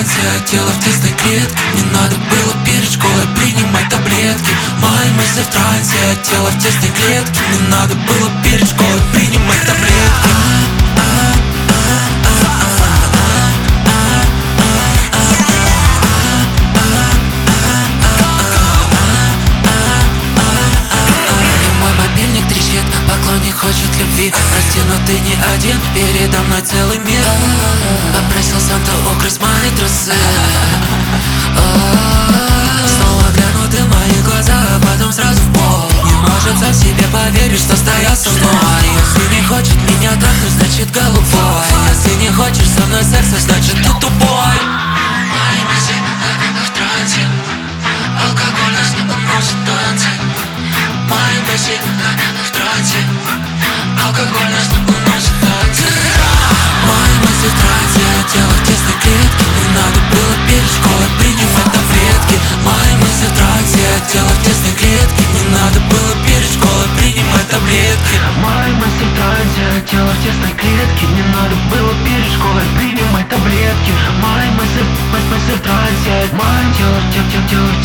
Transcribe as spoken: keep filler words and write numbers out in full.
трансе, а тело в тесной клетке. Не надо было перед школой принимать таблетки. Мои мысли в трансе, а тело в тесной клетке. Не надо было перед школой принимать таблетки. Поклонник хочет любви, прости, но ты не один. Передо мной целый мир. Попросил Санту украсть мои трусы. Снова глянут в мои глаза, а потом сразу в пол. Не может сам себе поверить, что стоял со мной. Если не хочет меня трахнуть, значит голубой. Если не хочешь со мной секса, значит ты тупой. Мои мысли в трансе, алкоголь нас не уносит танцы. Мои мысли в трансе, алкоголь нас не уносит танцы. Мои мысли в трансе, тело в тесной клетке. Не надо было перед школой принимать таблетки. Мои мысли в трансе, тело в тесной клетке. Не надо было перед школой принимать таблетки. Мои мысли в трансе, тело в тесной клетке. Не надо было перед школой принимать таблетки. Мои мысли, мысли в трансе, мое тело, тело, тело, тело